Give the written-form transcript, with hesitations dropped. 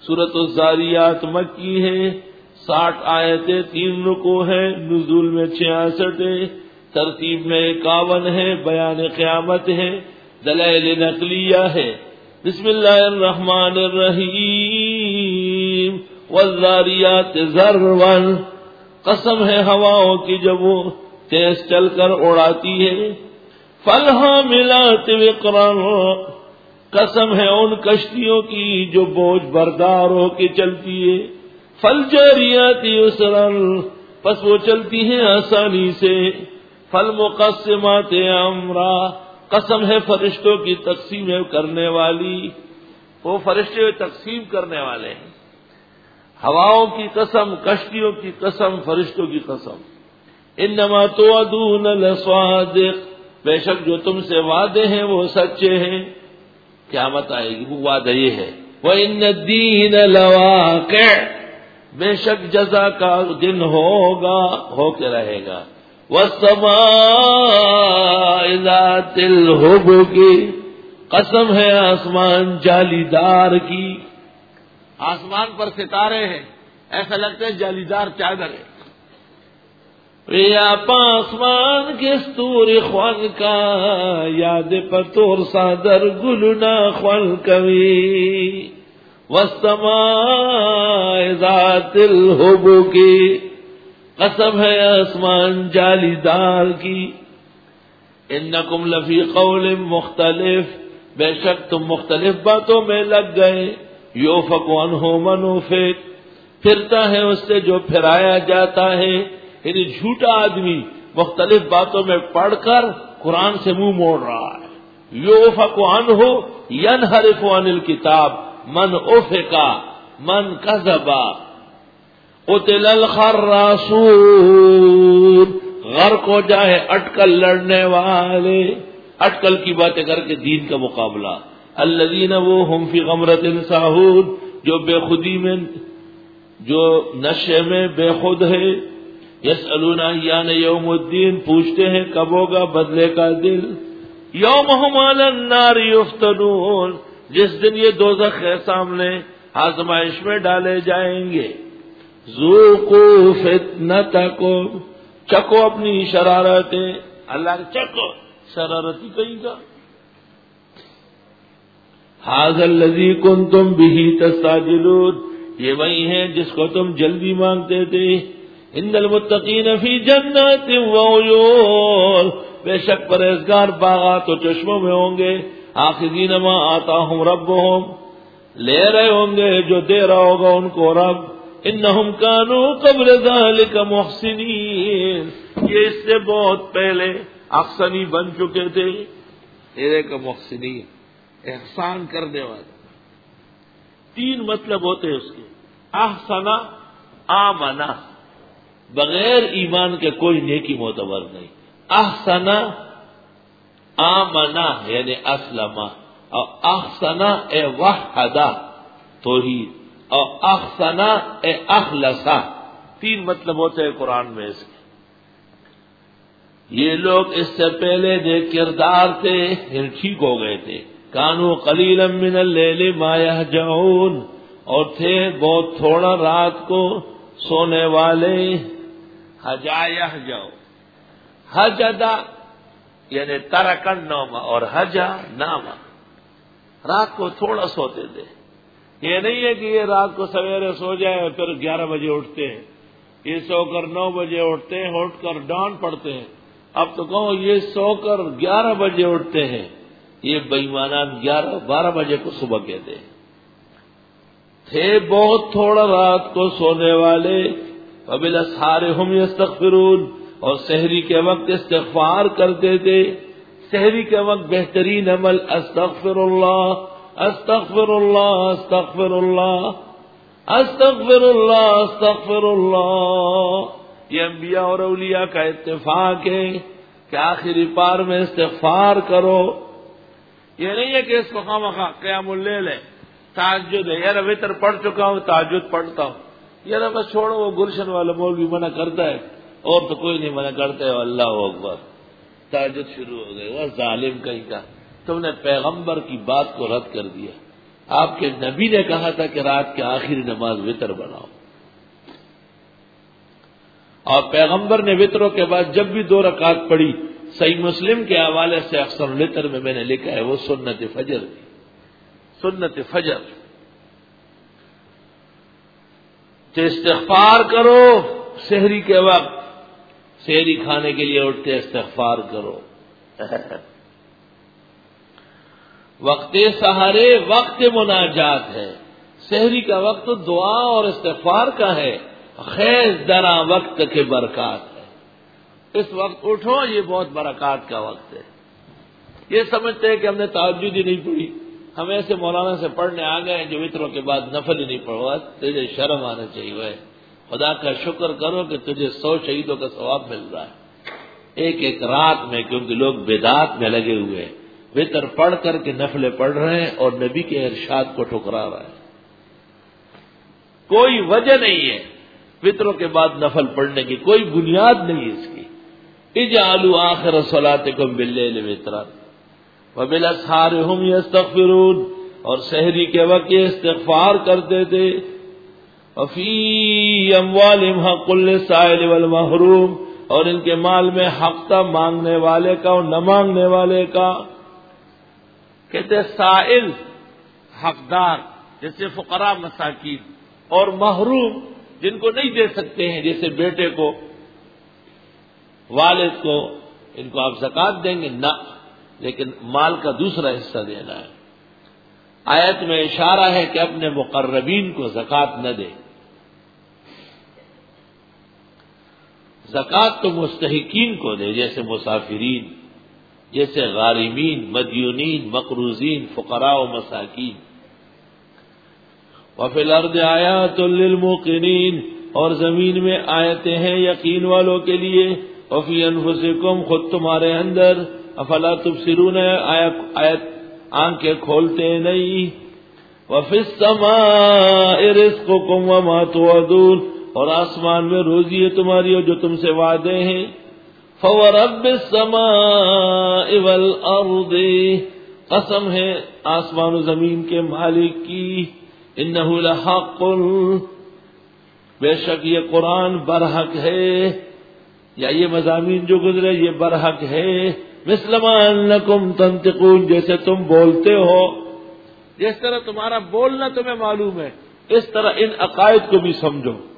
سورۃ الذاریات مکی ہے، 60 آیتیں، 3 رکوع ہیں، نزول میں 66 ہے، ترتیب میں 51 ہے، بیان قیامت ہے، دلائل نقلیہ ہے۔ بسم اللہ الرحمن الرحیم، والذاریات ذروا، قسم ہے ہواؤں کی جب وہ تیز چل کر اڑاتی ہے، فالحاملات وقرا، قسم ہے ان کشتیوں کی جو بوجھ بردار ہو کے چلتی ہے، فالجاریات یسرا، پس وہ چلتی ہیں آسانی سے، فالمقسمات امرا، قسم ہے فرشتوں کی تقسیم کرنے والی، وہ فرشتے تقسیم کرنے والے ہیں۔ ہواؤں کی قسم، کشتیوں کی قسم، فرشتوں کی قسم۔ انما توعدون لصادق، بے شک جو تم سے وعدے ہیں وہ سچے ہیں، قیامت آئے گی، وہ وعدہ یہ ہے۔ وَإِنَّ الدِّينَ لَوَاقِعٌ، بے شک جزا کا دن ہوگا، ہو کے رہے گا۔ وَالسَّمَاءِ ذَاتِ الْحُبُكِ، قسم ہے آسمان جالی دار کی، آسمان پر ستارے ہیں، ایسا لگتا ہے جالی دار چادر ہے۔ یا پاسمان کے ستور خوان کا، یاد پتور صادر گلنا خوان کوی، والسماء ذات الحبک، قسم ہے آسمان جالی دار کی۔ انکم لفی قول مختلف، بے شک تم مختلف باتوں میں لگ گئے۔ یوفک عنہ من افک، پھرتا ہے اس سے جو پھرایا جاتا ہے، یعنی جھوٹا آدمی مختلف باتوں میں پڑھ کر قرآن سے منہ موڑ رہا ہے۔ یوفک عنہ ینحرف عن الکتاب من افکا من کذبا، قتل الخراسون، غرق ہو جائے اٹکل لڑنے والے، اٹکل کی باتیں کر کے دین کا مقابلہ۔ الذین وہ ہم فی غمرۃ ساہون، جو بے خودی میں، جو نشے میں بے خود ہے۔ یسألون ایان یوم الدین، پوچھتے ہیں کب ہوگا بدلے کا دن۔ یوم ہم علی النار یفتنون، جس دن یہ دوزخ ہے سامنے، آزمائش میں ڈالے جائیں گے۔ ذوقوا فتنتکم، چکو اپنی شرارتیں، اللہ چکو شرارتی کہیں گا۔ ھذا الذی کنتم بہ تستعجلون، یہ وہی ہے جس کو تم جلدی مانگتے تھے۔ ان المتقین فی جنات وعیون، بے شک پرہیزگار باغات و چشموں میں ہوں گے۔ آخذین ما آتاہم ربہم، لے رہے ہوں گے جو دے رہا ہوگا ان کو رب۔ انہم کانوا قبل ذلک محسنین، یہ اس سے بہت پہلے احسنی بن چکے تھے۔ تیرے کا محسنین، احسان کرنے والا۔ 3 مطلب ہوتے ہیں اس کے۔ احسنا، آمنا، بغیر ایمان کے کوئی نیکی معتبر نہیں۔ احسنا، آمنا یعنی اسلمہ، اور احسنا اے وحدہ توحید، اور احسنا اے اخلصہ، 3 مطلب ہوتے ہیں قرآن میں اس کے۔ یہ لوگ اس سے پہلے نیک کردار تھے، ٹھیک ہو گئے تھے۔ کانوا قلیلا من اللیل ما یہجعون، اور تھے بہت تھوڑا رات کو سونے والے۔ حجا یہجع، حجدا یعنی ترک النوم، اور حجا ناما، رات کو تھوڑا سوتے تھے۔ یہ نہیں ہے کہ یہ رات کو سویرے سو جائے اور پھر 11 بجے اٹھتے ہیں، یہ سو کر 9 بجے اٹھتے ہیں، اٹھ کر ڈان پڑتے ہیں۔ اب تو کہو یہ سو کر 11 بجے اٹھتے ہیں، یہ بے ایمانان 11-12 بجے کو صبح کہتے ہیں۔ تھے بہت تھوڑا رات کو سونے والے، وبالاسحار هم یستغفرون، اور سحری کے وقت استغفار کرتے تھے۔ سحری کے وقت بہترین عمل استغفر اللہ، استغفر اللہ، استغفر اللہ، استغفر اللہ، استغفر اللہ۔ یہ انبیاء اور اولیاء کا اتفاق ہے کہ آخری پار میں استغفار کرو۔ یہ نہیں ہے کہ اس کو خواہ قیام اللیل ہے، تہجد ہے، یار وتر پڑھ چکا ہوں تہجد پڑھتا ہوں، یار بس چھوڑو، وہ گلشن والا مولوی منع کرتا ہے اور تو کوئی نہیں منع کرتا ہے، اللہ اکبر، تہجد شروع ہو گئے۔ وہ ظالم کہیں کا، تم نے پیغمبر کی بات کو رد کر دیا۔ آپ کے نبی نے کہا تھا کہ رات کی آخری نماز وتر بناؤ، اور پیغمبر نے وتروں کے بعد جب بھی 2 رکعت پڑھی، صحیح مسلم کے حوالے سے اکثر الوتر میں نے لکھا ہے وہ سنت فجر تھی، سنت فجر، تو استغفار کرو سحری کے وقت، سحری کھانے کے لیے اٹھتے استغفار کرو، وقت سحرے وقت مناجات ہے، سحری کا وقت دعا اور استغفار کا ہے، خیز درا وقت کے برکات ہے، اس وقت اٹھو، یہ بہت برکات کا وقت ہے۔ یہ سمجھتے ہیں کہ ہم نے تہجد ہی نہیں پڑھی، ہم ایسے مولانا سے پڑھنے آ گئے جو وتروں کے بعد نفل ہی نہیں پڑھوا، تجھے شرم آنا چاہیے، خدا کا شکر کرو کہ تجھے 100 شہیدوں کا ثواب مل رہا ہے ایک ایک رات میں، کیونکہ لوگ بدعات میں لگے ہوئے ہیں، وتر پڑھ کر کے نفلیں پڑھ رہے ہیں اور نبی کے ارشاد کو ٹھکرا رہا ہے۔ کوئی وجہ نہیں ہے وتروں کے بعد نفل پڑھنے کی، کوئی بنیاد نہیں ہے اس کی۔ اجعلوا آخر صلاتکم باللیل وترا وبالاسحار هم یستغفرون، اور سحری کے وقت یہ استغفار کرتے تھے۔ وفی اموالہم حق للسائل والمحروم، اور ان کے مال میں حق تھا مانگنے والے کا اور نہ مانگنے والے کا۔ کہتے سائل حقدار جیسے فقراء مساکین، اور محروم جن کو نہیں دے سکتے ہیں، جیسے بیٹے کو، والد کو، ان کو آپ زکوٰۃ دیں گے نہ، لیکن مال کا دوسرا حصہ دینا ہے۔ آیت میں اشارہ ہے کہ اپنے مقربین کو زکوٰۃ نہ دے، زکوٰۃ تو مستحقین کو دے، جیسے مسافرین، جیسے غارمین، مدیونین، مقروضین، فقراء و مساکین۔ وفی الارض آیات للموقنین، اور زمین میں آیتیں ہیں یقین والوں کے لیے۔ وفی انفسکم، خود تمہارے اندر۔ افلا تبصرون، آیت آنکھیں کھولتے نہیں۔ وفی السماء رزقکم وما توعدون، اور آسمان میں روزی ہے تمہاری اور جو تم سے وعدے ہیں۔ فورب السماء والارض، قسم ہے آسمان و زمین کے مالک کی۔ انہ لحق، بے شک یہ قرآن برحق ہے، یا یہ مضامین جو گزرے یہ برحق ہے۔ مثل ما انکم تنطقون، جیسے تم بولتے ہو، جس طرح تمہارا بولنا تمہیں معلوم ہے، اس طرح ان عقائد کو بھی سمجھو۔